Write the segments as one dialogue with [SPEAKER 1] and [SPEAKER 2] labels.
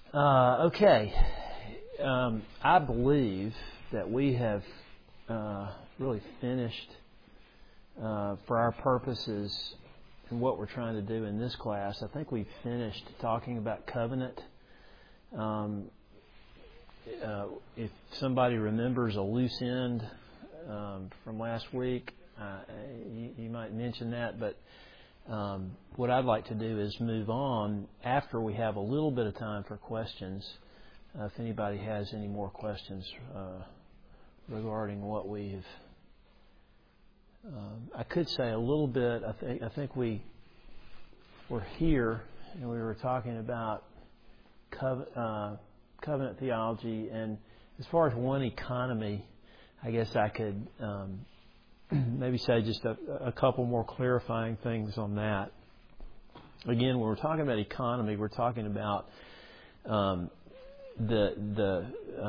[SPEAKER 1] Okay. I believe that we have really finished, for our purposes and what we're trying to do in this class, I think we've finished talking about covenant. If somebody remembers a loose end from last week, you might mention that, but what I'd like to do is move on after we have a little bit of time for questions. If anybody has any more questions regarding what we've... I could say a little bit. I think we were here and we were talking about covenant theology, and as far as one economy, I guess I could maybe say just a couple more clarifying things on that. Again, when we're talking about economy, we're talking about the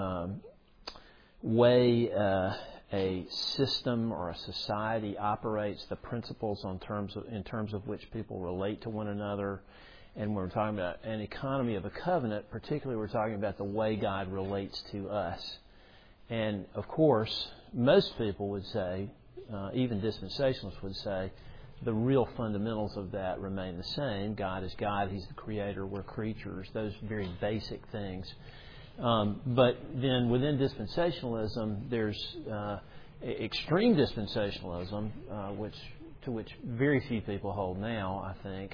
[SPEAKER 1] way a system or a society operates, the principles in terms of which people relate to one another. And when we're talking about an economy of a covenant, particularly we're talking about the way God relates to us. And of course, most people would say, even dispensationalists would say, the real fundamentals of that remain the same. God is God, He's the Creator, we're creatures, those very basic things. But then within dispensationalism, there's extreme dispensationalism, to which very few people hold now, I think.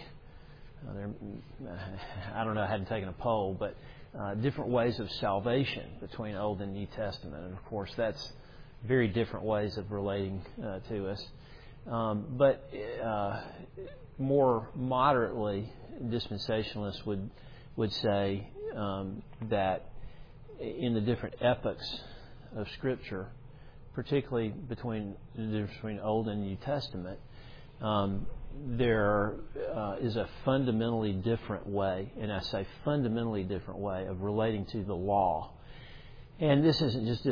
[SPEAKER 1] I don't know, I hadn't taken a poll, but different ways of salvation between Old and New Testament. And of course, that's very different ways of relating to us. But more moderately, dispensationalists would say that in the different epochs of Scripture, particularly between the difference between Old and New Testament, there is a fundamentally different way, and I say fundamentally different way, of relating to the law. And this isn't just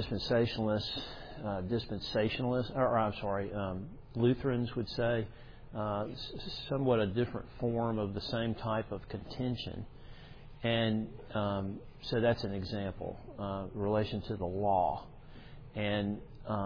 [SPEAKER 1] Lutherans would say, somewhat a different form of the same type of contention. And so that's an example, relation to the law. And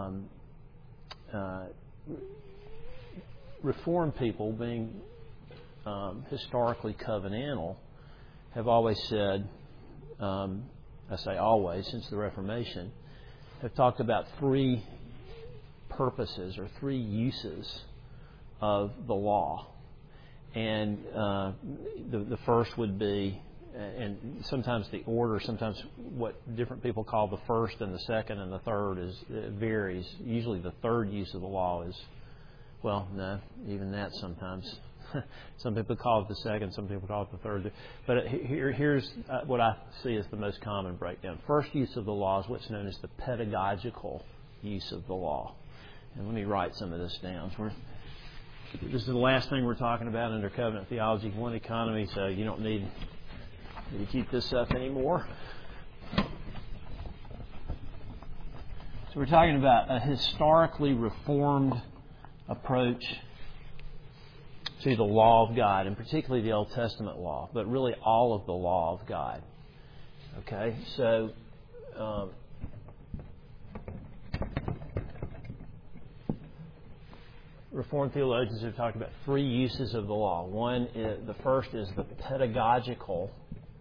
[SPEAKER 1] Reformed people, being historically covenantal, have always said, I say always, since the Reformation, have talked about three purposes or three uses of the law. And the first would be, and sometimes the order, sometimes what different people call the first and the second and the third varies. Usually the third use of the law is, well, no, even that sometimes. Some people call it the second, some people call it the third. But here's what I see as the most common breakdown. First use of the law is what's known as the pedagogical use of the law. And let me write some of this down. This is the last thing we're talking about under covenant theology, one economy, so you don't need to keep this up anymore. So we're talking about a historically reformed approach to the law of God, and particularly the Old Testament law, but really all of the law of God. Okay, so Reformed theologians have talked about three uses of the law. The first is the pedagogical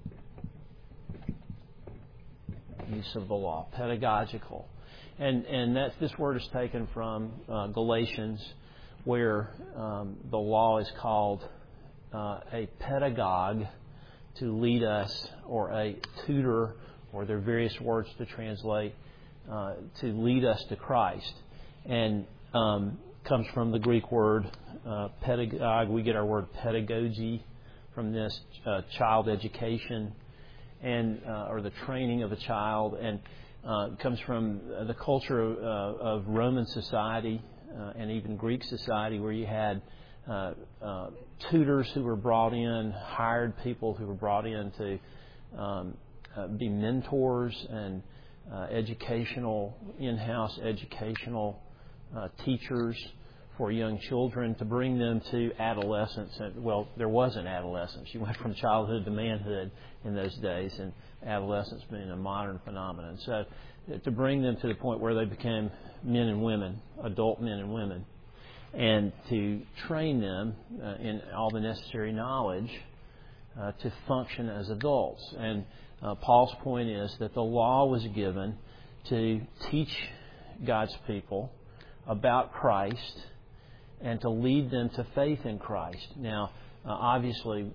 [SPEAKER 1] use of the law, pedagogical, and this word is taken from Galatians, where the law is called a pedagogue, to lead us, or a tutor, or there are various words to translate, to lead us to Christ. And comes from the Greek word pedagogue. We get our word pedagogy from this, child education, and or the training of a child, and comes from the culture of Roman society and even Greek society, where you had tutors who were brought in, hired people who were brought in to be mentors and in-house educational teachers for young children, to bring them to adolescence. And, well, there wasn't adolescence. You went from childhood to manhood in those days, and adolescence being a modern phenomenon. So to bring them to the point where they became men and women, adult men and women, and to train them in all the necessary knowledge to function as adults. And Paul's point is that the law was given to teach God's people about Christ and to lead them to faith in Christ. Now, obviously,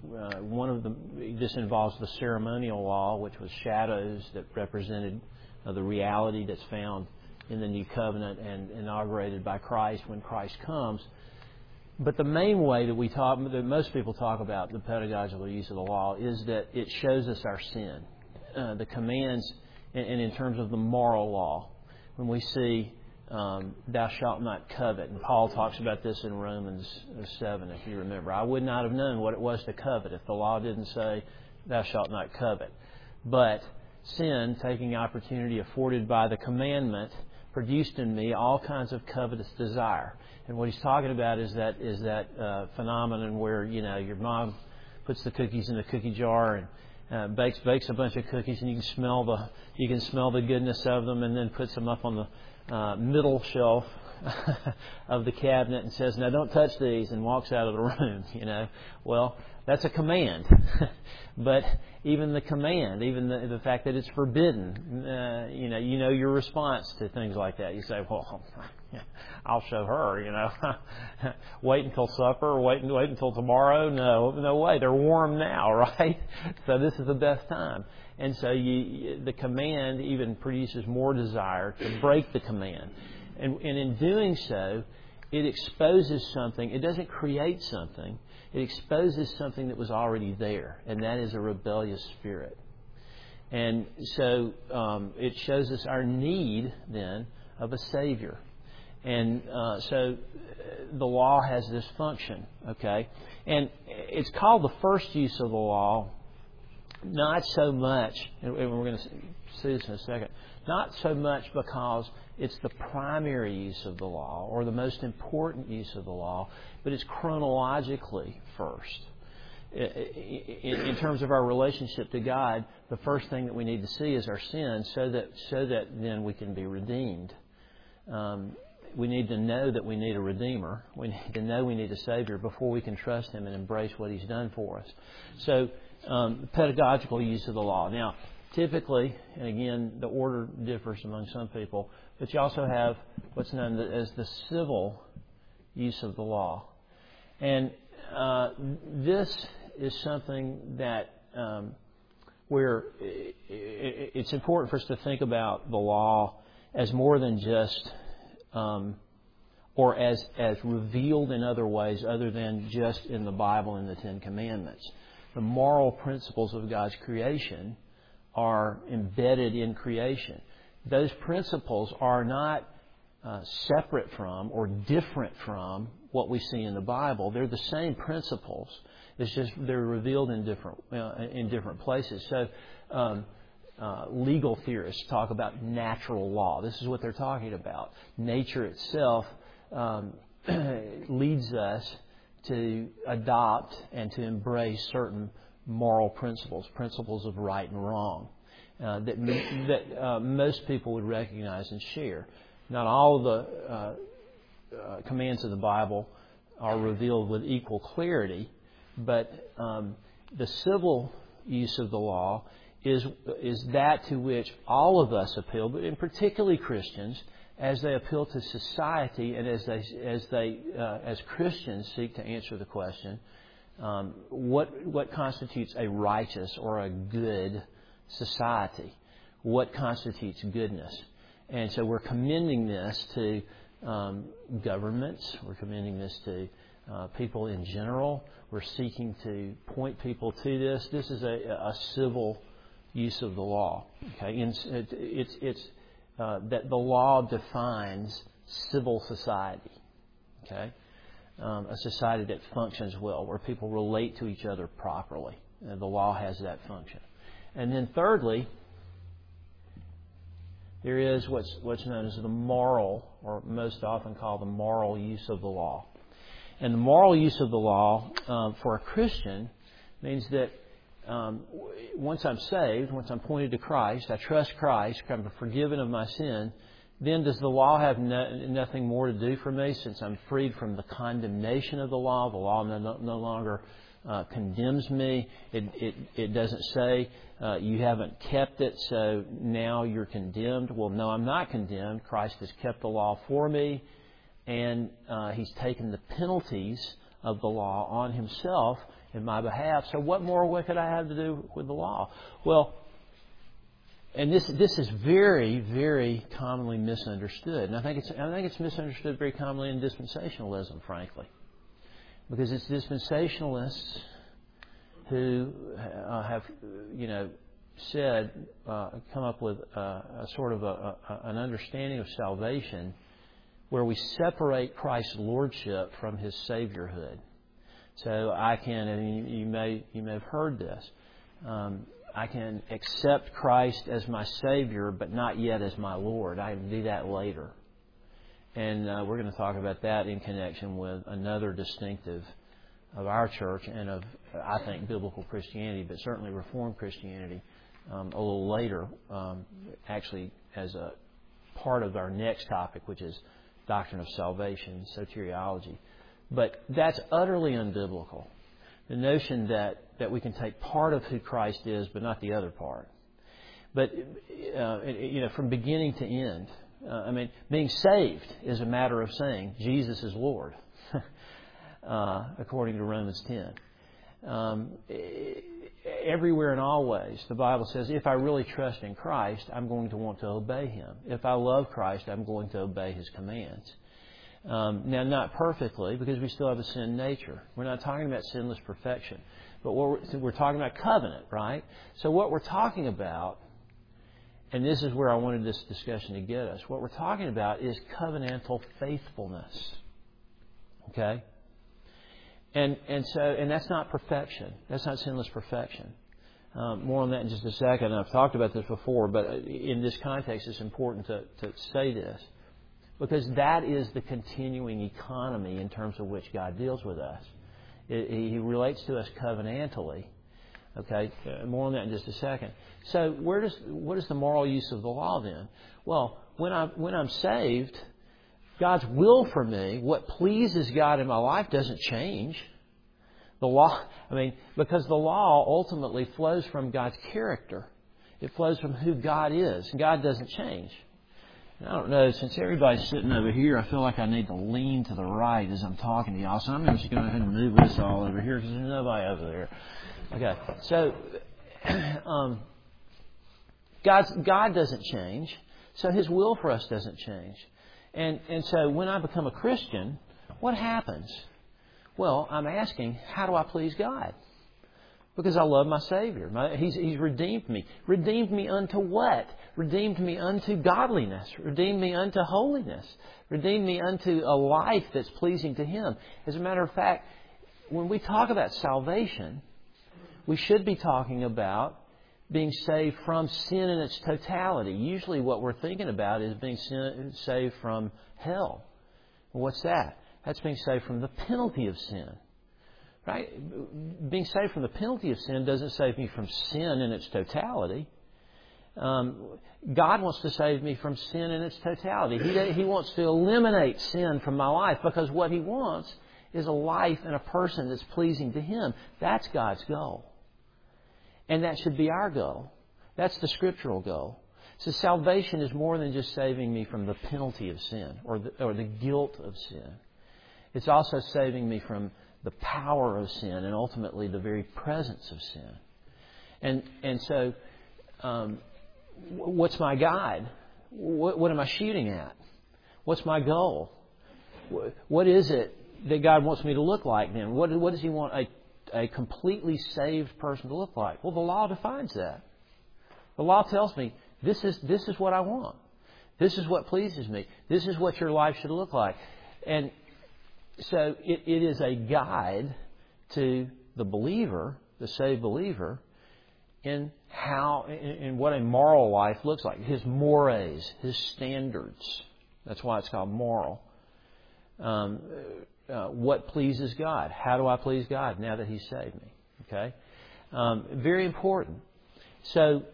[SPEAKER 1] this involves the ceremonial law, which was shadows that represented the reality that's found in the new covenant and inaugurated by Christ when Christ comes. But the main way that most people talk about the pedagogical use of the law is that it shows us our sin. The commands, and in terms of the moral law, when we see thou shalt not covet, and Paul talks about this in Romans 7, if you remember. I would not have known what it was to covet if the law didn't say thou shalt not covet. But sin, taking opportunity afforded by the commandment, produced in me all kinds of covetous desire. And what he's talking about is that phenomenon where, your mom puts the cookies in the cookie jar and bakes a bunch of cookies, and you can smell the goodness of them, and then puts them up on the middle shelf of the cabinet and says, "Now don't touch these," and walks out of the room. Well, that's a command. But even the command, even the fact that it's forbidden, you know your response to things like that. You say, "Well, I'll show her." Wait until supper. Wait until tomorrow. No way. They're warm now, right? So this is the best time. And so the command even produces more desire to break the command. And in doing so, it exposes something. It doesn't create something. It exposes something that was already there, and that is a rebellious spirit. And so it shows us our need, then, of a Savior. And so the law has this function, okay? And it's called the first use of the law, not so much, and we're going to see this in a second, not so much because it's the primary use of the law or the most important use of the law, but it's chronologically first. In terms of our relationship to God, the first thing that we need to see is our sin, so that then we can be redeemed. We need to know that we need a Redeemer. We need to know we need a Savior before we can trust Him and embrace what He's done for us. So, pedagogical use of the law. Now, typically, and again, the order differs among some people, but you also have what's known as the civil use of the law. And this is something that where it's important for us to think about the law as more than just or as revealed in other ways other than just in the Bible and the Ten Commandments. The moral principles of God's creation are embedded in creation. Those principles are not separate from or different from what we see in the Bible. They're the same principles. It's just they're revealed in different places. So legal theorists talk about natural law. This is what they're talking about. Nature itself leads us to adopt and to embrace certain moral principles of right and wrong that most people would recognize and share. Not all of the commands of the Bible are revealed with equal clarity, but the civil use of the law is that to which all of us appeal, but in particularly Christians, as they appeal to society and as Christians seek to answer the question, what constitutes a righteous or a good society? What constitutes goodness? And so we're commending this to governments. We're commending this to people in general. We're seeking to point people to this. This is a civil use of the law. Okay, it's that the law defines civil society. Okay, a society that functions well, where people relate to each other properly. The law has that function. And then thirdly, there is what's known as the moral, or most often called the moral use of the law. And the moral use of the law for a Christian means that once I'm saved, once I'm pointed to Christ, I trust Christ, I'm forgiven of my sin, then does the law have nothing more to do for me since I'm freed from the condemnation of the law? The law no longer condemns me. It doesn't say you haven't kept it, so now you're condemned. Well, no, I'm not condemned. Christ has kept the law for me, and He's taken the penalties of the law on Himself in my behalf. So what more could I have to do with the law? Well, and this is very, very commonly misunderstood. And I think it's misunderstood very commonly in dispensationalism, frankly. Because it's dispensationalists who have, said, come up with a sort of an understanding of salvation where we separate Christ's lordship from His saviorhood. So you may have heard this. I can accept Christ as my Savior, but not yet as my Lord. I can do that later. And we're going to talk about that in connection with another distinctive of our church and of, I think, biblical Christianity, but certainly Reformed Christianity a little later, actually as a part of our next topic, which is doctrine of salvation, soteriology. But that's utterly unbiblical. The notion that we can take part of who Christ is, but not the other part. But, from beginning to end, being saved is a matter of saying Jesus is Lord, according to Romans 10. Everywhere and always, the Bible says, if I really trust in Christ, I'm going to want to obey Him. If I love Christ, I'm going to obey His commands. Now, not perfectly, because we still have a sin nature. We're not talking about sinless perfection. But we're talking about covenant, right? So what we're talking about, and this is where I wanted this discussion to get us, what we're talking about is covenantal faithfulness. Okay? And that's not perfection. That's not sinless perfection. More on that in just a second. I've talked about this before, but in this context it's important to say this. Because that is the continuing economy in terms of which God deals with us. He relates to us covenantally. Okay, more on that in just a second. So, what is the moral use of the law then? Well, when I'm saved, God's will for me, what pleases God in my life, doesn't change. The law, because the law ultimately flows from God's character. It flows from who God is. God doesn't change. I don't know, since everybody's sitting over here, I feel like I need to lean to the right as I'm talking to y'all. So I'm just going to go ahead and move this all over here because there's nobody over there. Okay, so God doesn't change, so His will for us doesn't change. And so when I become a Christian, what happens? Well, I'm asking, how do I please God? Because I love my Savior. He's redeemed me. Redeemed me unto what? Redeemed me unto godliness. Redeemed me unto holiness. Redeemed me unto a life that's pleasing to Him. As a matter of fact, when we talk about salvation, we should be talking about being saved from sin in its totality. Usually what we're thinking about is being saved from hell. What's that? That's being saved from the penalty of sin. Right? Being saved from the penalty of sin doesn't save me from sin in its totality. God wants to save me from sin in its totality. He wants to eliminate sin from my life because what He wants is a life and a person that's pleasing to Him. That's God's goal. And that should be our goal. That's the scriptural goal. So salvation is more than just saving me from the penalty of sin or the guilt of sin. It's also saving me from the power of sin and ultimately the very presence of sin. And so, what's my guide? What am I shooting at? What's my goal? What is it that God wants me to look like then? What does He want a completely saved person to look like? Well, the law defines that. The law tells me this is what I want. This is what pleases me. This is what your life should look like. And so it is a guide to the believer, the saved believer, in what a moral life looks like. His mores, His standards. That's why it's called moral. What pleases God? How do I please God now that He's saved me? Okay, very important. So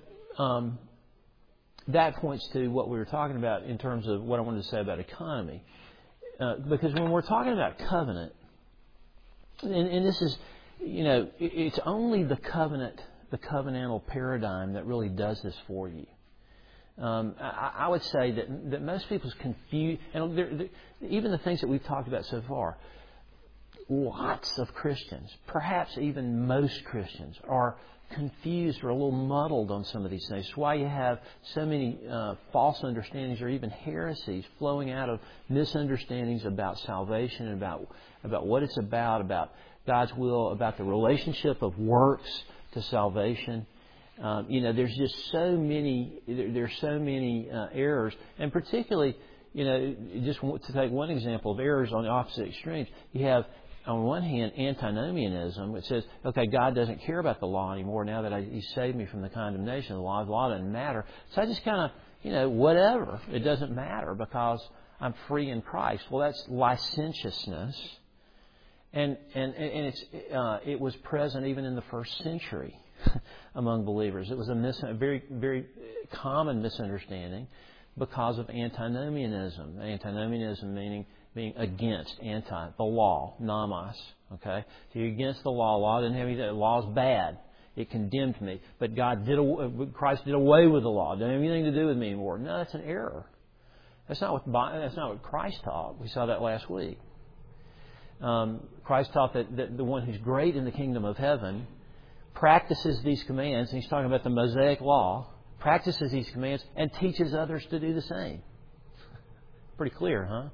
[SPEAKER 1] that points to what we were talking about in terms of what I wanted to say about economy. Because when we're talking about covenant, and this is, it's only the covenantal paradigm that really does this for you. I would say that most people's confused, and even the things that we've talked about so far, lots of Christians, perhaps even most Christians, are confused or a little muddled on some of these things. It's why you have so many false understandings or even heresies flowing out of misunderstandings about salvation and about what it's about God's will, about the relationship of works to salvation. There's just so many. There's so many errors, and particularly, just to take one example of errors on the opposite extremes, you have, on one hand, antinomianism, which says, okay, God doesn't care about the law anymore now that He saved me from the condemnation of the law. The law doesn't matter. So I just kind of, whatever. It doesn't matter because I'm free in Christ. Well, that's licentiousness. And it was present even in the first century among believers. It was a very, very common misunderstanding because of antinomianism. Antinomianism meaning being against, the law, nomos. Okay, so you're against the law. Law didn't have anything. The law's bad. It condemned me. But Christ did away with the law. It didn't have anything to do with me anymore. No, that's an error. That's not what Christ taught. We saw that last week. Christ taught that the one who's great in the kingdom of heaven practices these commands, and He's talking about the Mosaic law, practices these commands and teaches others to do the same. Pretty clear, huh?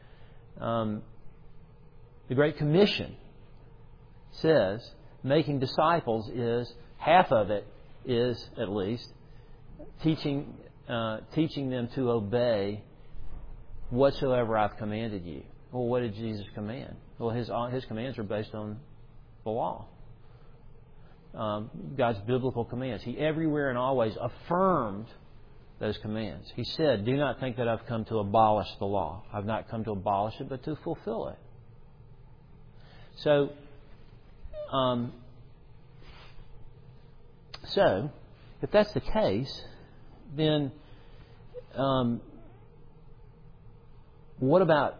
[SPEAKER 1] The Great Commission says making disciples is, half of it is at least, teaching them to obey whatsoever I've commanded you. Well, what did Jesus command? Well, His commands are based on the law. God's biblical commands. He everywhere and always affirmed those commands. He said, do not think that I've come to abolish the law. I've not come to abolish it, but to fulfill it. So, if that's the case, then what about,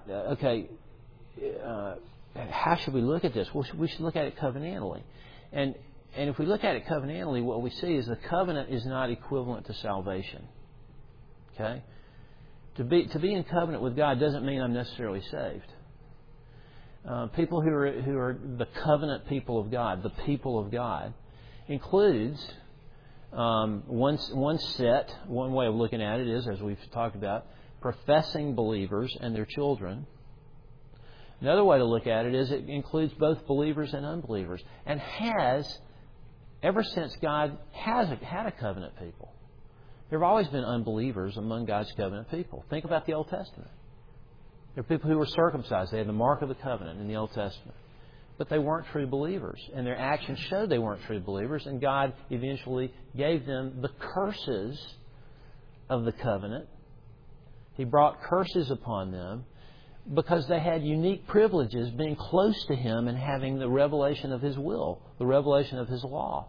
[SPEAKER 1] how should we look at this? Well, we should look at it covenantally. And if we look at it covenantally, what we see is the covenant is not equivalent to salvation. Okay? To be in covenant with God doesn't mean I'm necessarily saved. People who are the covenant people of God, the people of God, includes one way of looking at it is, as we've talked about, professing believers and their children. Another way to look at it is it includes both believers and unbelievers, and has, ever since God has had a covenant people. There have always been unbelievers among God's covenant people. Think about the Old Testament. There are people who were circumcised. They had the mark of the covenant in the Old Testament. But they weren't true believers. And their actions showed they weren't true believers. And God eventually gave them the curses of the covenant. He brought curses upon them because they had unique privileges being close to Him and having the revelation of His will, the revelation of His law,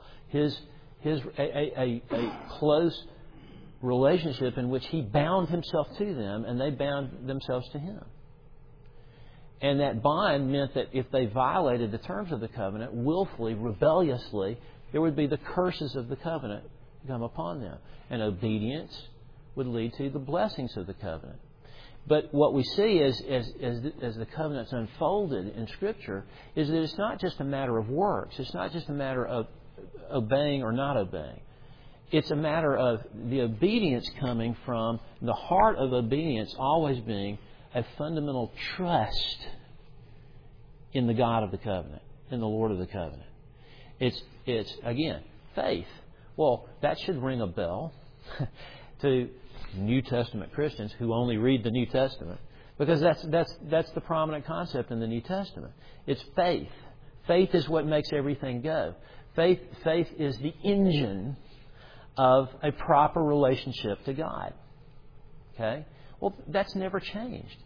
[SPEAKER 1] a close relationship in which He bound Himself to them and they bound themselves to Him. And that bind meant that if they violated the terms of the covenant willfully, rebelliously, there would be the curses of the covenant come upon them. And obedience would lead to the blessings of the covenant. But what we see as the covenant's unfolded in Scripture is that it's not just a matter of works. It's not just a matter of obeying or not obeying. It's a matter of the obedience coming from the heart of obedience always being a fundamental trust in the God of the covenant, in the Lord of the covenant. It's again, faith. Well, that should ring a bell to New Testament Christians who only read the New Testament, because that's the prominent concept in the New Testament. It's faith. Faith is what makes everything go. Faith is the engine of a proper relationship to God. Okay? Well, that's never changed.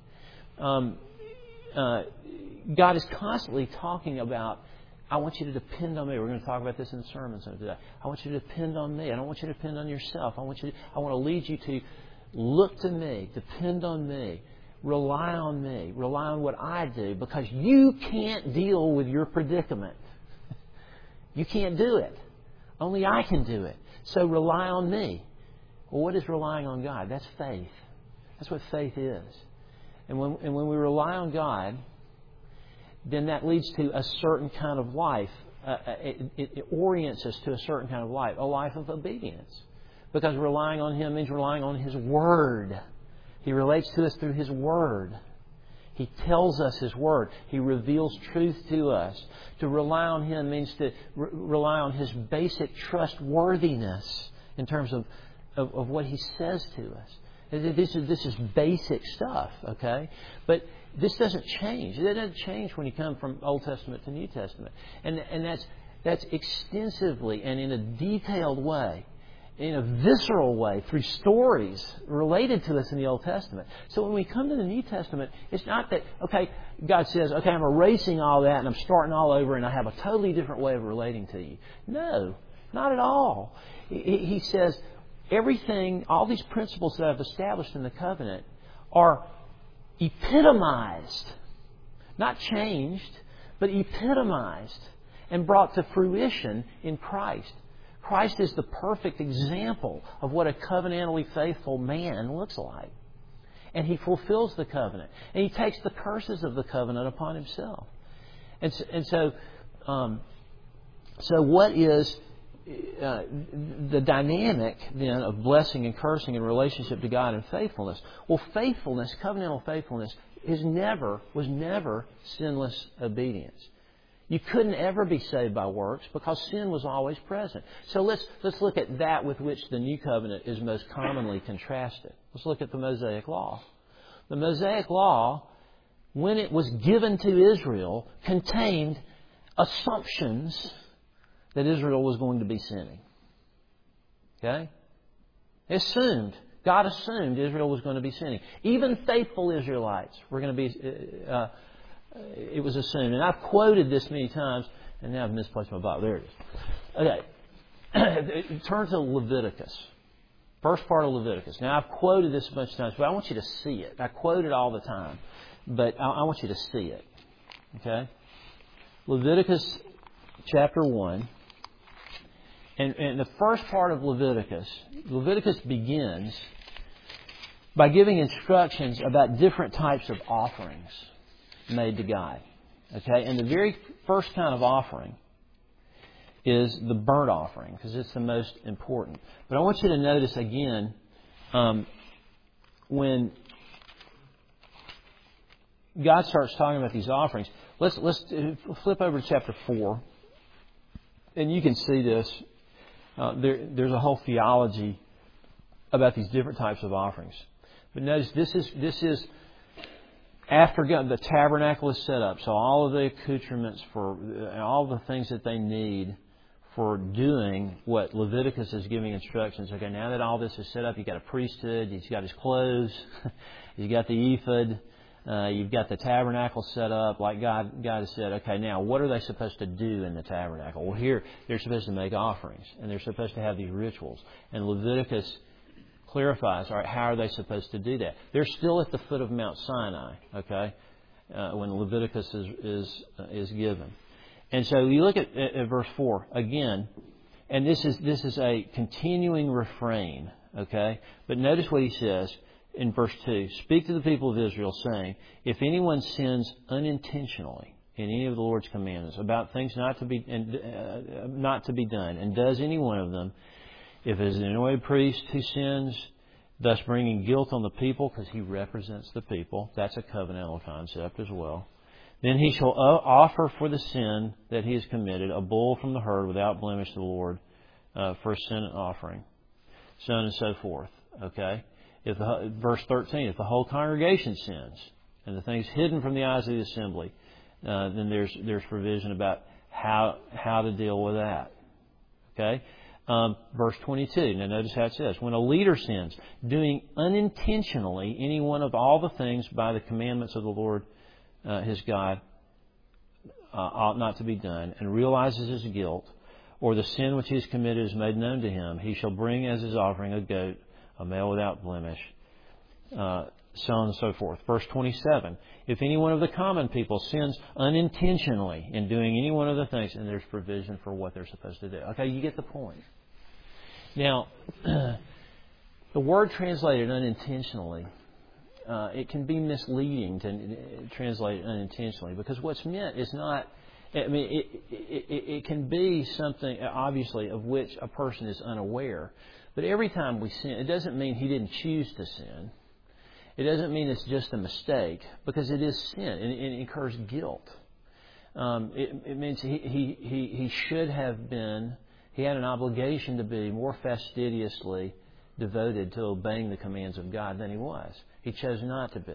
[SPEAKER 1] God is constantly talking about, I want you to depend on me. We're going to talk about this in the sermon today. I want you to depend on me. I don't want you to depend on yourself. I want to lead you to look to me, depend on me, rely on me, rely on what I do, because you can't deal with your predicament. You can't do it. Only I can do it. So rely on me. Well, what is relying on God? That's faith. That's what faith is. And when we rely on God, then that leads to a certain kind of life. It orients us to a certain kind of life, a life of obedience. Because relying on Him means relying on His Word. He relates to us through His Word. He tells us His Word. He reveals truth to us. To rely on Him means to rely on His basic trustworthiness in terms of what He says to us. This is basic stuff, okay? But this doesn't change. It doesn't change when you come from Old Testament to New Testament. And that's extensively and in a detailed way, in a visceral way, through stories related to us in the Old Testament. So when we come to the New Testament, it's not that, okay, God says, okay, I'm erasing all that and I'm starting all over and I have a totally different way of relating to you. No, not at all. He says, everything, all these principles that I've established in the covenant are epitomized, not changed, but epitomized and brought to fruition in Christ. Christ is the perfect example of what a covenantally faithful man looks like. And He fulfills the covenant. And He takes the curses of the covenant upon Himself. And so what is the dynamic then of blessing and cursing in relationship to God and faithfulness? Well, faithfulness, covenantal faithfulness, was never sinless obedience. You couldn't ever be saved by works because sin was always present. So let's look at that with which the New Covenant is most commonly contrasted. Let's look at the Mosaic Law. The Mosaic Law, when it was given to Israel, contained assumptions that Israel was going to be sinning. Okay? God assumed Israel was going to be sinning. Even faithful Israelites were going to be... it was assumed. And I've quoted this many times, and now I've misplaced my Bible. There it is. Okay. Turn to Leviticus. First part of Leviticus. Now, I've quoted this a bunch of times, but I want you to see it. I quote it all the time, but I want you to see it. Okay? Leviticus chapter 1. And the first part of Leviticus begins by giving instructions about different types of offerings made to God. Okay? And the very first kind of offering is the burnt offering, because it's the most important. But I want you to notice again, when God starts talking about these offerings, let's flip over to chapter 4, and you can see this. There's a whole theology about these different types of offerings. But notice this is after the tabernacle is set up, so all of the accoutrements for all the things that they need for doing what Leviticus is giving instructions. Okay, now that all this is set up, you've got a priesthood, he's got his clothes, you've got the ephod, you've got the tabernacle set up, like God has said. Okay, now what are they supposed to do in the tabernacle? Well, here they're supposed to make offerings, and they're supposed to have these rituals. And Leviticus clarifies, all right, how are they supposed to do that? They're still at the foot of Mount Sinai, okay, when Leviticus is given. And so you look at verse 4 again, and this is a continuing refrain, okay? But notice what he says in verse 2. Speak to the people of Israel, saying, if anyone sins unintentionally in any of the Lord's commandments about things not to be done, and does any one of them, if it is an anointed priest who sins, thus bringing guilt on the people, because he represents the people, that's a covenantal concept as well, then he shall offer for the sin that he has committed a bull from the herd without blemish to the Lord for a sin offering, so on and so forth. Okay? Verse 13, if the whole congregation sins, and the thing's hidden from the eyes of the assembly, then there's provision about how to deal with that. Okay? Verse 22. Now notice how it says, when a leader sins, doing unintentionally any one of all the things by the commandments of the Lord his God ought not to be done, and realizes his guilt, or the sin which he has committed is made known to him, he shall bring as his offering a goat, a male without blemish, so on and so forth. Verse 27, if any one of the common people sins unintentionally in doing any one of the things, and there's provision for what they're supposed to do. Okay, you get the point. Now, the word translated unintentionally, it can be misleading to translate it unintentionally, because what's meant is not, I mean, it can be something, obviously, of which a person is unaware. But every time we sin, it doesn't mean he didn't choose to sin. It doesn't mean it's just a mistake, because it is sin, and it incurs guilt. It means he should have been, he had an obligation to be more fastidiously devoted to obeying the commands of God than he was. He chose not to be.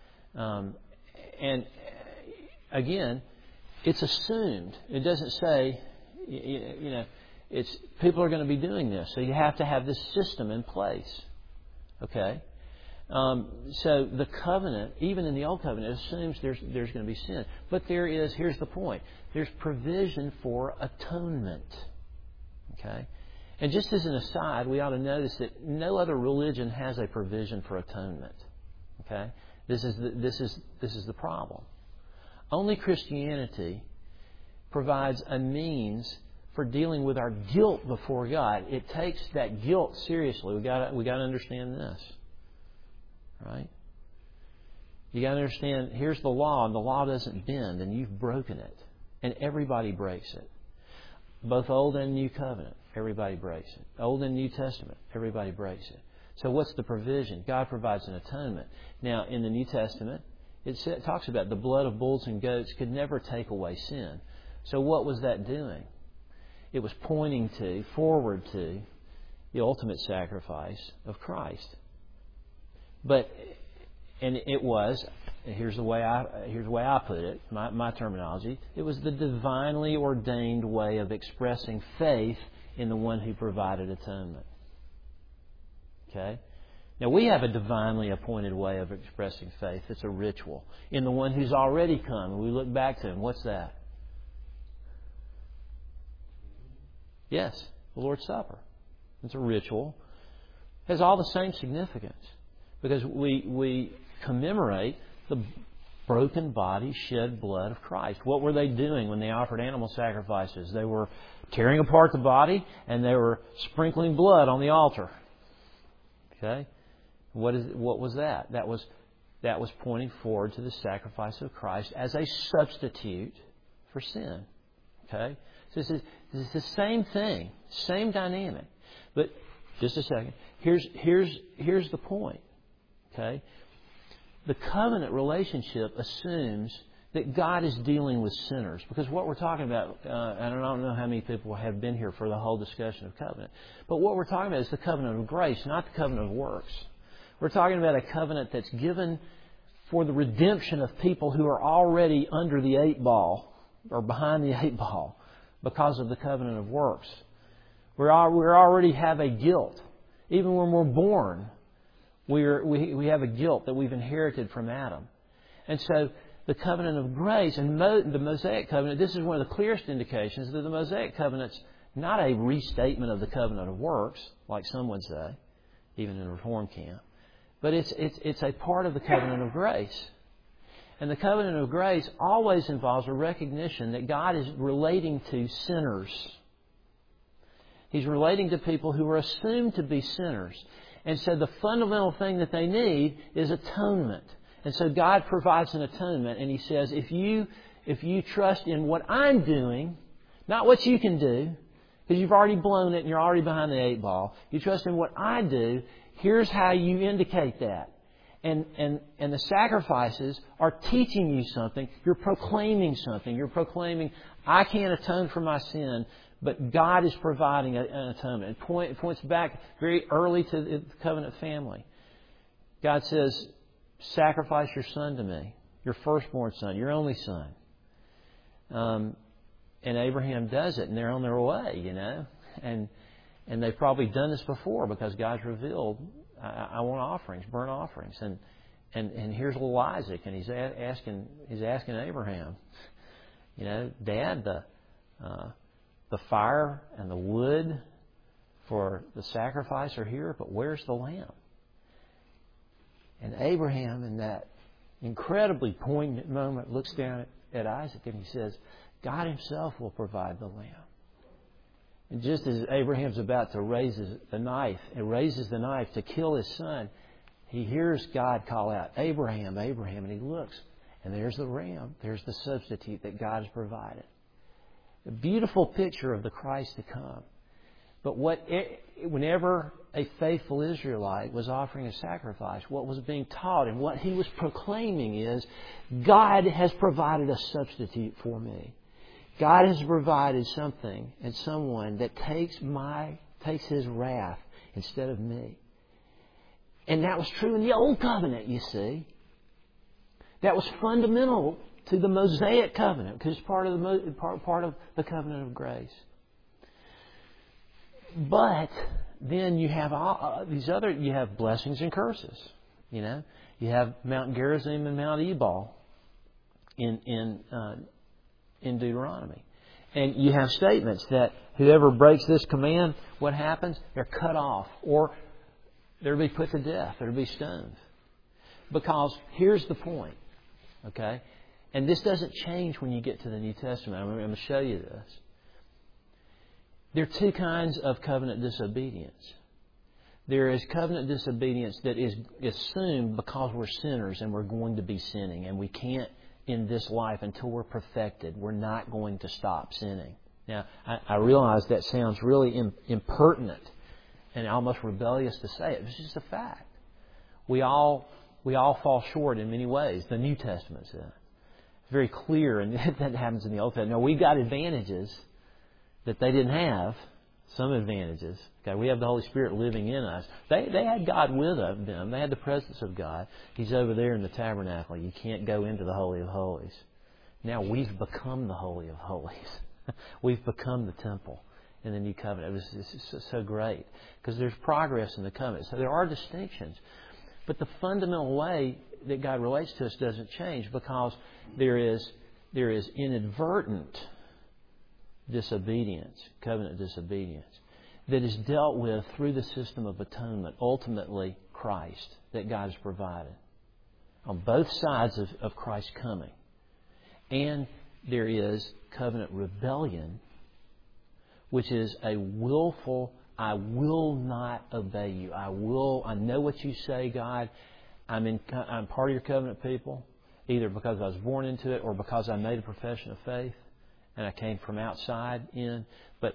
[SPEAKER 1] And again, it's assumed. It doesn't say, it's people are going to be doing this, so you have to have this system in place. Okay? So the covenant, even in the Old Covenant, assumes there's going to be sin. But here's the point, there's provision for atonement. Okay? And just as an aside, we ought to notice that no other religion has a provision for atonement. Okay? This is the problem. Only Christianity provides a means for dealing with our guilt before God. It takes that guilt seriously. We got to understand this. Right? You got to understand, here's the law, and the law doesn't bend, and you've broken it. And everybody breaks it. Both Old and New Covenant, everybody breaks it. Old and New Testament, everybody breaks it. So what's the provision? God provides an atonement. Now, in the New Testament, it talks about the blood of bulls and goats could never take away sin. So what was that doing? It was pointing forward to the ultimate sacrifice of Christ. It was, here's the way I put it, my terminology, it was the divinely ordained way of expressing faith in the one who provided atonement. Okay? Now we have a divinely appointed way of expressing faith. It's a ritual in the one who's already come, and we look back to Him. What's that? Yes, the Lord's Supper. It's a ritual. It has all the same significance, because we commemorate the broken body, shed blood of Christ. What were they doing when they offered animal sacrifices? They were tearing apart the body, and they were sprinkling blood on the altar. Okay? What was that? That was pointing forward to the sacrifice of Christ as a substitute for sin. Okay? So this is the same thing, same dynamic. But just a second. Here's the point. Okay? The covenant relationship assumes that God is dealing with sinners. Because what we're talking about, and I don't know how many people have been here for the whole discussion of covenant, but what we're talking about is the covenant of grace, not the covenant of works. We're talking about a covenant that's given for the redemption of people who are already under the 8 ball, or behind the 8 ball, because of the covenant of works. We already have a guilt. Even when we're born, we have a guilt that we've inherited from Adam. And so the covenant of grace and the Mosaic covenant, this is one of the clearest indications that the Mosaic covenant's not a restatement of the covenant of works, like some would say, even in a Reform camp, but it's a part of the covenant of grace. And the covenant of grace always involves a recognition that God is relating to sinners. He's relating to people who are assumed to be sinners. And so the fundamental thing that they need is atonement. And so God provides an atonement, and He says, if you trust in what I'm doing, not what you can do, because you've already blown it and you're already behind the 8 ball. You trust in what I do, here's how you indicate that. And the sacrifices are teaching you something. You're proclaiming something. You're proclaiming, I can't atone for my sin, but God is providing an atonement. It points back very early to the covenant family. God says, sacrifice your son to me, your firstborn son, your only son. And Abraham does it, and they're on their way, And they've probably done this before because God's revealed, I want offerings, burnt offerings. And here's little Isaac, and he's asking Abraham, Dad, the fire and the wood for the sacrifice are here, but where's the lamb? And Abraham, in that incredibly poignant moment, looks down at Isaac and he says, God Himself will provide the lamb. And just as Abraham's about to raise the knife to kill his son, he hears God call out, Abraham, Abraham, and he looks, and there's the ram, there's the substitute that God has provided. A beautiful picture of the Christ to come. But whenever a faithful Israelite was offering a sacrifice, what was being taught and what he was proclaiming is, God has provided a substitute for me. God has provided something and someone that takes His wrath instead of me. And that was true in the Old Covenant, you see. That was fundamental to the Mosaic Covenant, because it's part of the Covenant of Grace. But then you have you have blessings and curses. You have Mount Gerizim and Mount Ebal in Deuteronomy. And you have statements that whoever breaks this command, what happens? They're cut off, or they'll be put to death, they'll be stoned. Because here's the point, okay? And this doesn't change when you get to the New Testament. I'm going to show you this. There are two kinds of covenant disobedience. There is covenant disobedience that is assumed because we're sinners and we're going to be sinning, and we can't in this life until we're perfected. We're not going to stop sinning. Now, I realize that sounds really impertinent and almost rebellious to say it. It's just a fact. We all fall short in many ways. The New Testament says it's very clear, and that happens in the Old Testament. Now, we've got advantages that they didn't have. Some advantages. Okay, we have the Holy Spirit living in us. They had God with them. They had the presence of God. He's over there in the tabernacle. You can't go into the Holy of Holies. Now we've become the Holy of Holies. We've become the temple in the New Covenant. It's so great because there's progress in the covenant. So there are distinctions. But the fundamental way that God relates to us doesn't change, because there is inadvertent disobedience, covenant disobedience, that is dealt with through the system of atonement, ultimately Christ, that God has provided on both sides of Christ's coming. And there is covenant rebellion, which is a willful, I will not obey you. I know what you say, God. I'm part of your covenant people, either because I was born into it or because I made a profession of faith and I came from outside in. But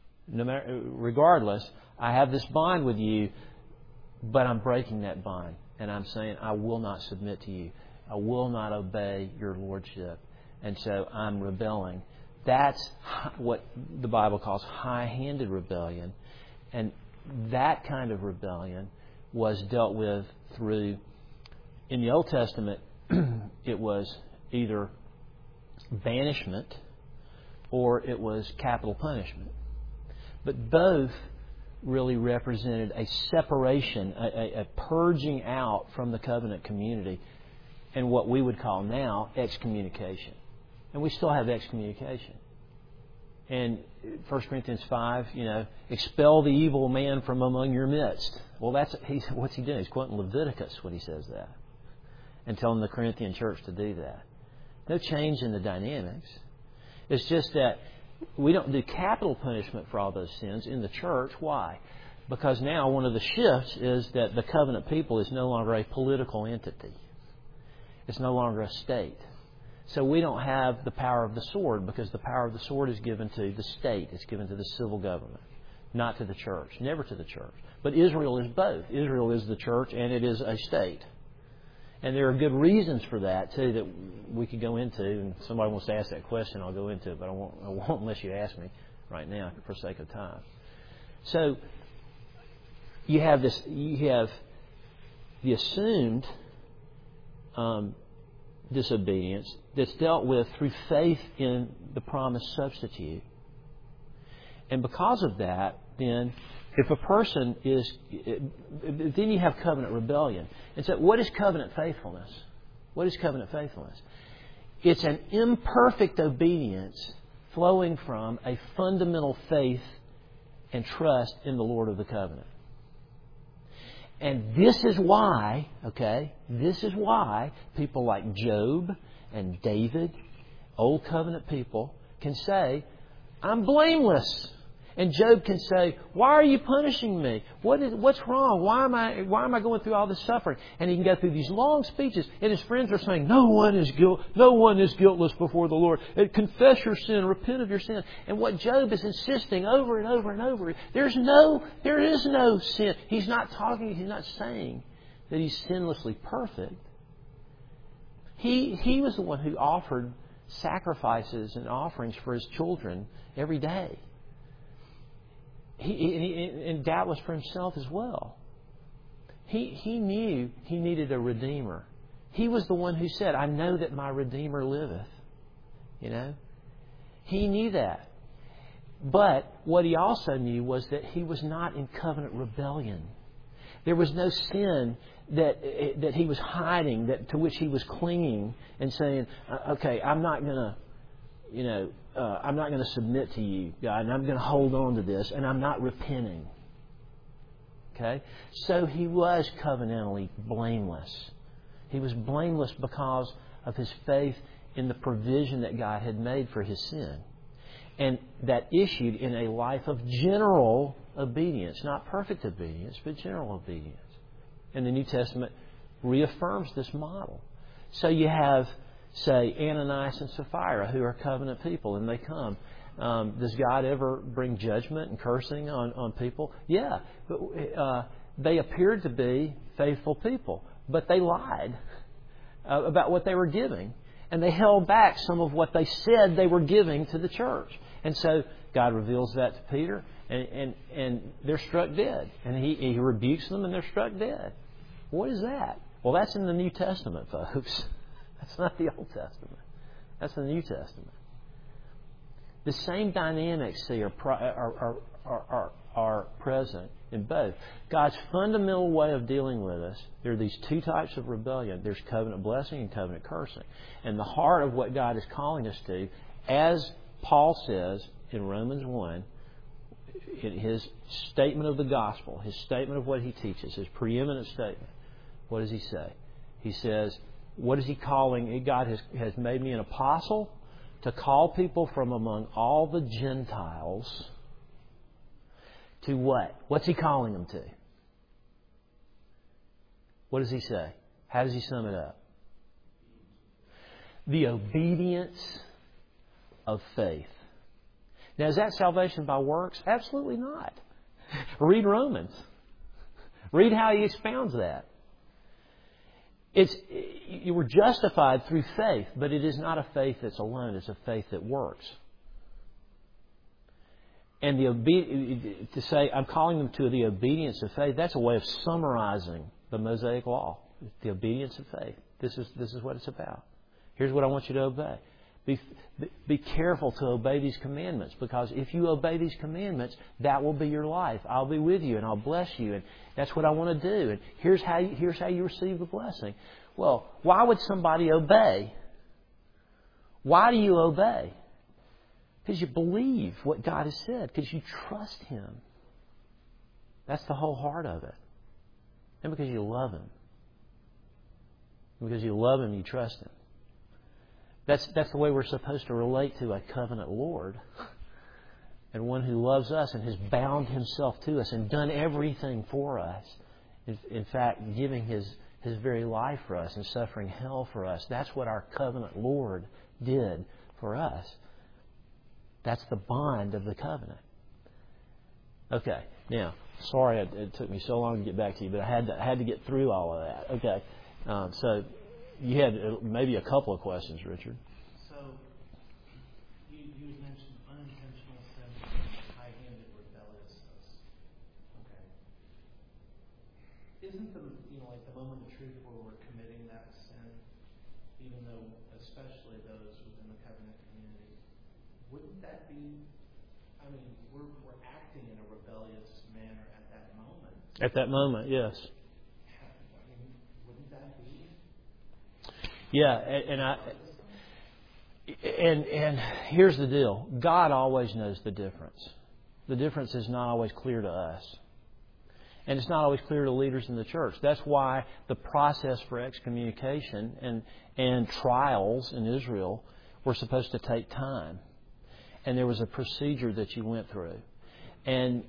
[SPEAKER 1] regardless, I have this bond with you, but I'm breaking that bond. And I'm saying, I will not submit to you. I will not obey your lordship. And so I'm rebelling. That's what the Bible calls high-handed rebellion. And that kind of rebellion was dealt with through, in the Old Testament, it was either banishment or it was capital punishment. But both really represented a separation, a purging out from the covenant community, and what we would call now excommunication. And we still have excommunication. And 1 Corinthians 5, expel the evil man from among your midst. Well, what's he doing? He's quoting Leviticus when he says that, and telling the Corinthian church to do that. No change in the dynamics. It's just that we don't do capital punishment for all those sins in the church. Why? Because now one of the shifts is that the covenant people is no longer a political entity. It's no longer a state. So we don't have the power of the sword, because the power of the sword is given to the state. It's given to the civil government, not to the church, never to the church. But Israel is both. Israel is the church and it is a state. And there are good reasons for that, too, that we could go into. And if somebody wants to ask that question, I'll go into it. But I won't unless you ask me right now for sake of time. So you have the assumed disobedience that's dealt with through faith in the promised substitute. And because of that, then, if a person is... Then you have covenant rebellion. And so what is covenant faithfulness? What is covenant faithfulness? It's an imperfect obedience flowing from a fundamental faith and trust in the Lord of the covenant. And this is why, this is why people like Job and David, Old Covenant people, can say, I'm blameless. And Job can say, why are you punishing me? What's wrong? Why am I going through all this suffering? And he can go through these long speeches, and his friends are saying, no one is guiltless before the Lord. And confess your sin, repent of your sin. And what Job is insisting over and over and over, there is no sin. He's not saying that he's sinlessly perfect. He was the one who offered sacrifices and offerings for his children every day. And doubtless for himself as well. He knew he needed a Redeemer. He was the one who said, I know that my Redeemer liveth. He knew that. But what he also knew was that he was not in covenant rebellion. There was no sin that he was hiding, to which he was clinging and saying, okay, I'm not going to, I'm not going to submit to you, God, and I'm going to hold on to this, and I'm not repenting. Okay? So he was covenantally blameless. He was blameless because of his faith in the provision that God had made for his sin. And that issued in a life of general obedience. Not perfect obedience, but general obedience. And the New Testament reaffirms this model. So you have, say, Ananias and Sapphira, who are covenant people, and they come. Does God ever bring judgment and cursing on people? Yeah. But, they appeared to be faithful people, but they lied about what they were giving. And they held back some of what they said they were giving to the church. And so God reveals that to Peter, and they're struck dead. And he rebukes them, and they're struck dead. What is that? Well, that's in the New Testament, folks. That's not the Old Testament. That's the New Testament. The same dynamics, see, are present in both. God's fundamental way of dealing with us, there are these two types of rebellion. There's covenant blessing and covenant cursing. And the heart of what God is calling us to, as Paul says in Romans 1, in his statement of the gospel, his statement of what he teaches, his preeminent statement, what does he say? He says, what is he calling? God has made me an apostle to call people from among all the Gentiles to what? What's he calling them to? What does he say? How does he sum it up? The obedience of faith. Now, is that salvation by works? Absolutely not. Read Romans. Read how he expounds that. You were justified through faith, but it is not a faith that's alone. It's a faith that works. And to say, I'm calling them to the obedience of faith, that's a way of summarizing the Mosaic Law. The obedience of faith. This is what it's about. Here's what I want you to obey. Be careful to obey these commandments, because if you obey these commandments, that will be your life. I'll be with you and I'll bless you, and that's what I want to do. And here's how you receive the blessing. Well, why would somebody obey? Why do you obey? Because you believe what God has said, because you trust Him. That's the whole heart of it. And because you love Him. Because you love Him, you trust Him. That's the way we're supposed to relate to a covenant Lord. And one who loves us and has bound Himself to us and done everything for us. In fact, giving His very life for us and suffering hell for us. That's what our covenant Lord did for us. That's the bond of the covenant. Okay, now, sorry it took me so long to get back to you, but I had to get through all of that. Okay, so you had maybe a couple of questions, Richard.
[SPEAKER 2] So you mentioned unintentional sin and high-handed rebelliousness. Okay. Isn't the moment of truth where we're committing that sin, even though especially those within the covenant community, wouldn't that be I mean, we're acting in a rebellious manner at that moment.
[SPEAKER 1] At that moment, yes.
[SPEAKER 2] I mean, wouldn't that be?
[SPEAKER 1] Yeah, and here's the deal. God always knows the difference. The difference is not always clear to us. And it's not always clear to leaders in the church. That's why the process for excommunication and trials in Israel were supposed to take time. And there was a procedure that you went through. And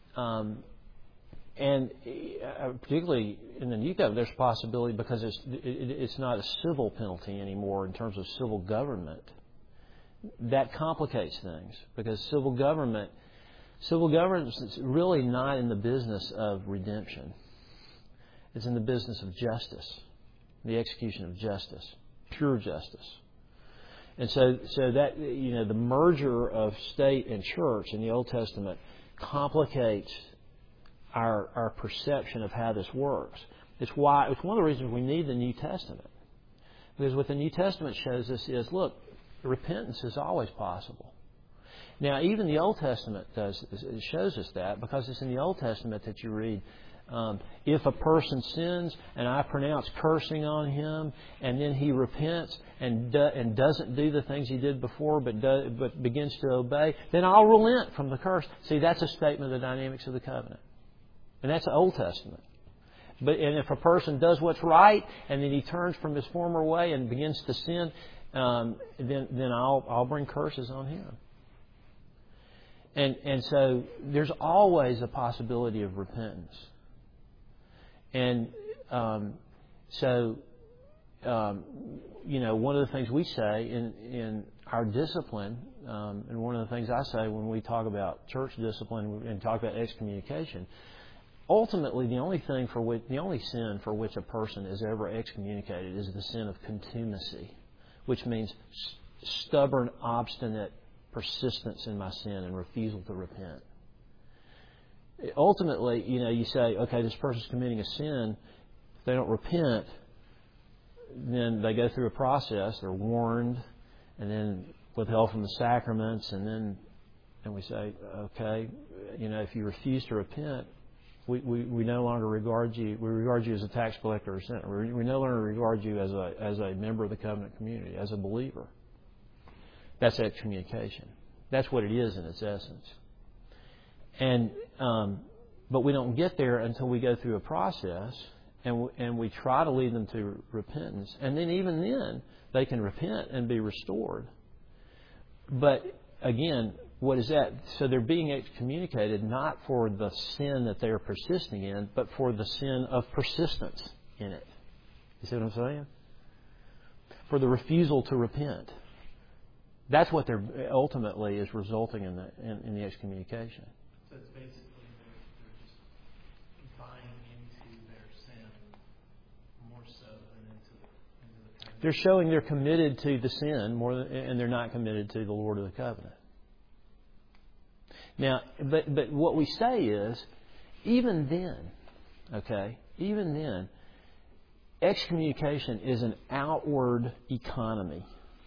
[SPEAKER 1] particularly in the New Covenant, there's a possibility because it's not a civil penalty anymore in terms of civil government. That complicates things because civil government is really not in the business of redemption. It's in the business of justice, the execution of justice, pure justice. And so that, the merger of state and church in the Old Testament complicates our perception of how this works. It's one of the reasons we need the New Testament. Because what the New Testament shows us is, look, repentance is always possible. Now, even the Old Testament shows us that, because it's in the Old Testament that you read, if a person sins and I pronounce cursing on him, and then he repents and doesn't do the things he did before, but begins to obey, then I'll relent from the curse. See, that's a statement of the dynamics of the covenant, and that's the Old Testament. And if a person does what's right and then he turns from his former way and begins to sin, then I'll bring curses on him. And so there's always a possibility of repentance. And one of the things we say in our discipline, and one of the things I say when we talk about church discipline and talk about excommunication, ultimately the only sin for which a person is ever excommunicated is the sin of contumacy, which means stubborn, obstinate persistence in my sin and refusal to repent. Ultimately, you say, okay, this person's committing a sin. If they don't repent, then they go through a process. They're warned, and then withheld from the sacraments, and we say, okay, if you refuse to repent, we no longer regard you. We regard you as a tax collector or sinner. We no longer regard you as a member of the covenant community, as a believer. That's excommunication. That's what it is in its essence. But we don't get there until we go through a process, and we try to lead them to repentance. And then even then, they can repent and be restored. But again, what is that? So they're being excommunicated not for the sin that they're persisting in, but for the sin of persistence in it. You see what I'm saying? For the refusal to repent. That's what they're ultimately is resulting in the excommunication.
[SPEAKER 2] So it's basically they're just buying into their sin more so than into the covenant.
[SPEAKER 1] They're showing they're committed to the sin and they're not committed to the Lord of the covenant. Now, but what we say is, even then, excommunication is an outward economy.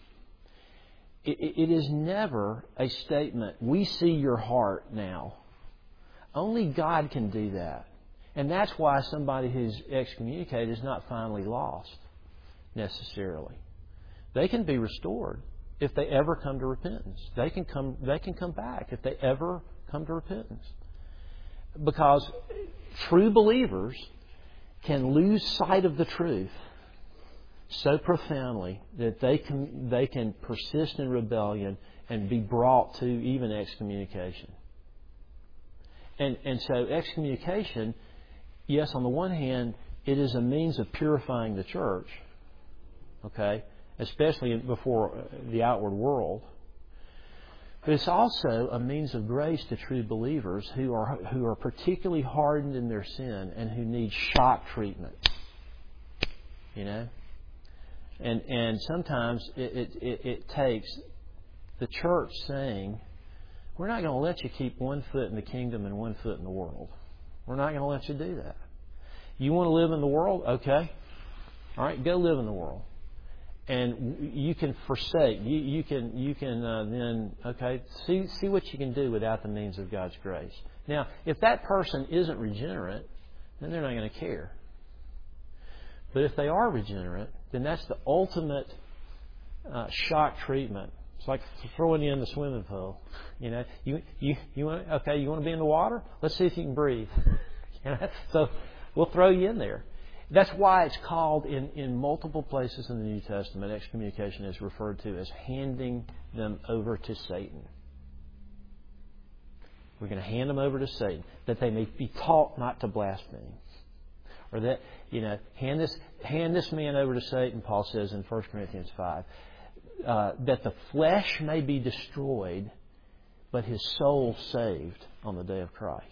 [SPEAKER 1] It is never a statement, we see your heart now. Only God can do that. And that's why somebody who's excommunicated is not finally lost, necessarily. They can be restored if they ever come to repentance. They can come back if they ever come to repentance. Because true believers can lose sight of the truth so profoundly that they can persist in rebellion and be brought to even excommunication. And so excommunication, yes, on the one hand, it is a means of purifying the church, okay, especially before the outward world. But it's also a means of grace to true believers who are particularly hardened in their sin and who need shock treatment. And sometimes it takes the church saying, we're not going to let you keep one foot in the kingdom and one foot in the world. We're not going to let you do that. You want to live in the world? Okay. All right, go live in the world. and you can forsake. You can then see what you can do without the means of God's grace. Now, if that person isn't regenerate, then they're not going to care. But if they are regenerate, then that's the ultimate shock treatment. It's like throwing you in the swimming pool. You know, you want to be in the water? Let's see if you can breathe. So we'll throw you in there. That's why it's called in multiple places in the New Testament, excommunication is referred to as handing them over to Satan. We're going to hand them over to Satan, that they may be taught not to blaspheme. Or that, hand this man over to Satan, Paul says in 1 Corinthians 5, that the flesh may be destroyed, but his soul saved on the day of Christ.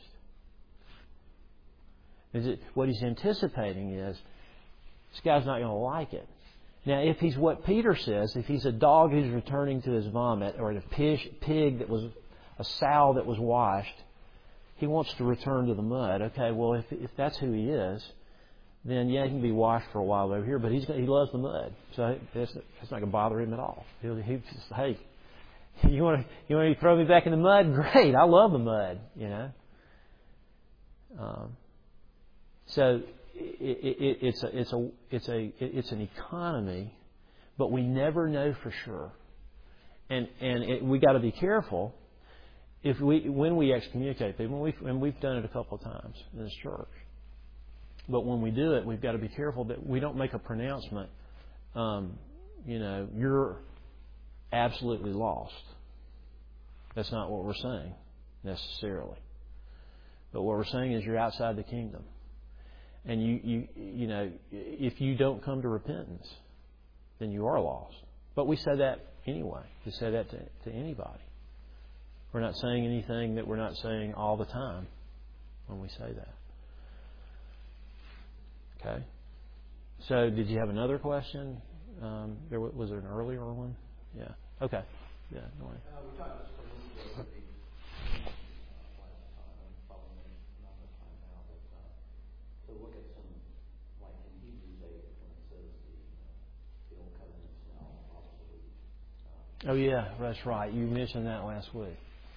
[SPEAKER 1] What he's anticipating is, this guy's not going to like it. Now, if he's what Peter says, if he's a dog who's returning to his vomit, or a pig that was a sow that was washed, he wants to return to the mud. Okay, well, if that's who he is, then yeah, he can be washed for a while over here, but he loves the mud, so it's not going to bother him at all. He'll just, hey, you want to throw me back in the mud? Great, I love the mud, So it's an economy, but we never know for sure, and we got to be careful when we excommunicate people, and we've done it a couple of times in this church. But when we do it, we've got to be careful that we don't make a pronouncement. You're absolutely lost. That's not what we're saying necessarily. But what we're saying is you're outside the kingdom. And if you don't come to repentance, then you are lost. But we say that anyway. We say that to anybody. We're not saying anything that we're not saying all the time when we say that. Okay. So, did you have another question? Was there an earlier one? Yeah. Okay. Yeah. Go ahead.
[SPEAKER 3] We talked about this probably not much time now, but to look at some, like in Hebrews 8, when it says the old covenant's now obsolete.
[SPEAKER 1] Oh yeah, that's right. You mentioned that last week.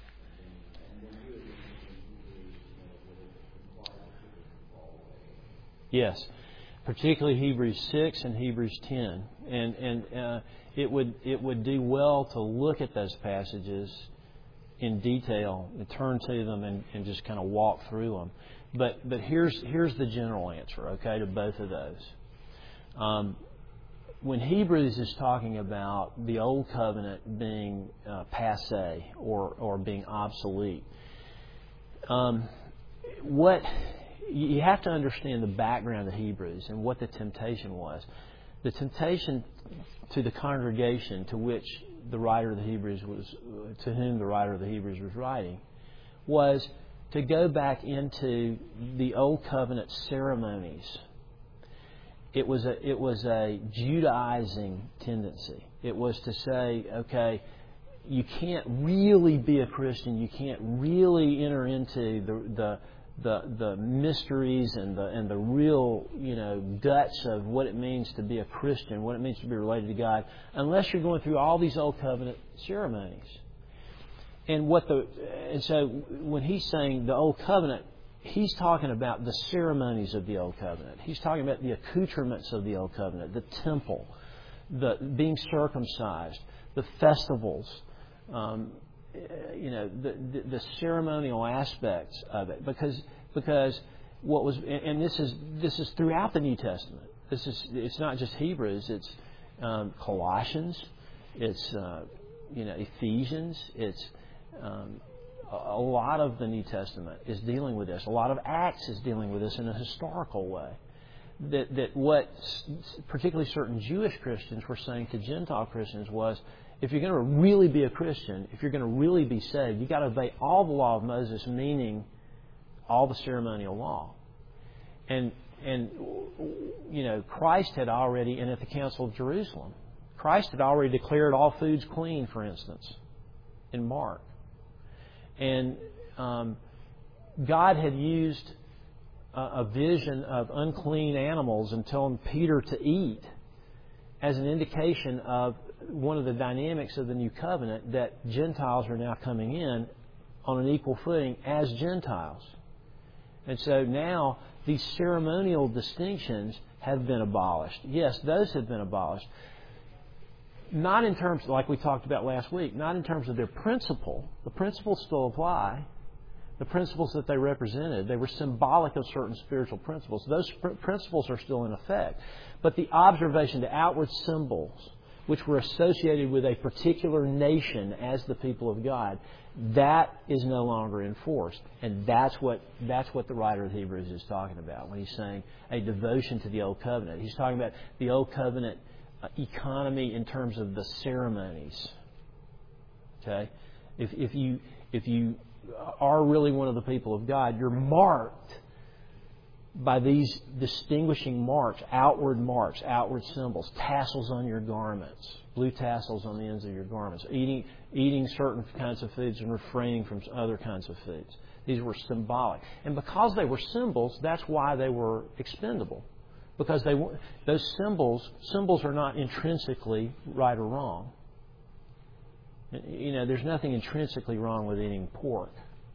[SPEAKER 1] Yes, particularly Hebrews 6 and Hebrews 10, and it would do well to look at those passages in detail and turn to them and just kind of walk through them. But here's the general answer, okay, to both of those. When Hebrews is talking about the old covenant being passé or being obsolete, you have to understand the background of Hebrews and what the temptation was. The temptation to the congregation to whom the writer of the Hebrews was writing was to go back into the old covenant ceremonies. It was a Judaizing tendency. It was to say, okay, you can't really be a Christian. You can't really enter into the mysteries and the real guts of what it means to be a Christian, what it means to be related to God, unless you're going through all these old covenant ceremonies. And so when he's saying the old covenant, he's talking about the ceremonies of the old covenant. He's talking about the accoutrements of the old covenant, the temple, the being circumcised, the festivals. The ceremonial aspects of it, because what was, and this is throughout the New Testament. It's not just Hebrews. It's Colossians. It's Ephesians. It's a lot of the New Testament is dealing with this. A lot of Acts is dealing with this in a historical way. That what particularly certain Jewish Christians were saying to Gentile Christians was, if you're going to really be a Christian, if you're going to really be saved, you've got to obey all the law of Moses, meaning all the ceremonial law. And Christ had already, and at the Council of Jerusalem, Christ had already declared all foods clean, for instance, in Mark. And God had used a vision of unclean animals and telling Peter to eat. as an indication of one of the dynamics of the new covenant, that Gentiles are now coming in on an equal footing as Gentiles. And so now these ceremonial distinctions have been abolished. Yes, those have been abolished. Not in terms, like we talked about last week, not in terms of their principle. The principles still apply. The principles that they represented, they were symbolic of certain spiritual principles. Those principles are still in effect. But the observation, the outward symbols, which were associated with a particular nation as the people of God, that is no longer enforced. And that's what the writer of Hebrews is talking about when he's saying a devotion to the Old Covenant. He's talking about the Old Covenant economy in terms of the ceremonies. Okay? If you are really one of the people of God, you're marked by these distinguishing marks, outward symbols, tassels on your garments, blue tassels on the ends of your garments, eating certain kinds of foods and refraining from other kinds of foods. These were symbolic. And because they were symbols, that's why they were expendable. Because those symbols are not intrinsically right or wrong. You know, there's nothing intrinsically wrong with eating pork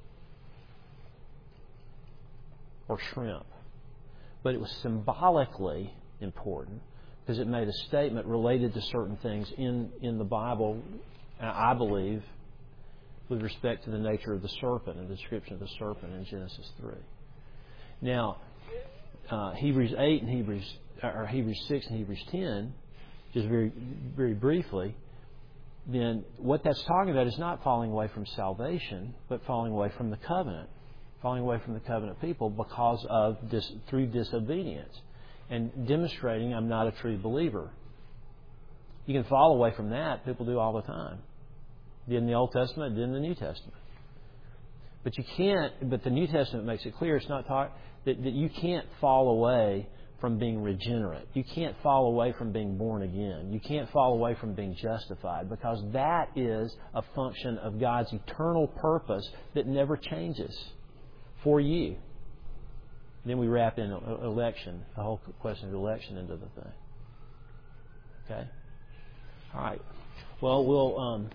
[SPEAKER 1] or shrimp. But it was symbolically important because it made a statement related to certain things in the Bible, I believe, with respect to the nature of the serpent and the description of the serpent in Genesis 3. Now, Hebrews 8 and Hebrews 6 and Hebrews 10, just very, very briefly, then what that's talking about is not falling away from salvation, but falling away from the covenant. Falling away from the covenant people because of through disobedience. And demonstrating I'm not a true believer. You can fall away from that. People do all the time. Did in the Old Testament, did in the New Testament. But you can't, but the New Testament makes it clear it's not that you can't fall away from being regenerate. You can't fall away from being born again. You can't fall away from being justified, because that is a function of God's eternal purpose that never changes for you. Then we wrap in election, the whole question of election into the thing. Okay? All right. Well,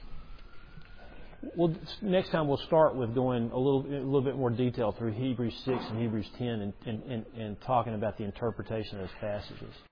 [SPEAKER 1] next time we'll start with going a little bit more detail through Hebrews 6 and Hebrews 10 and talking about the interpretation of those passages.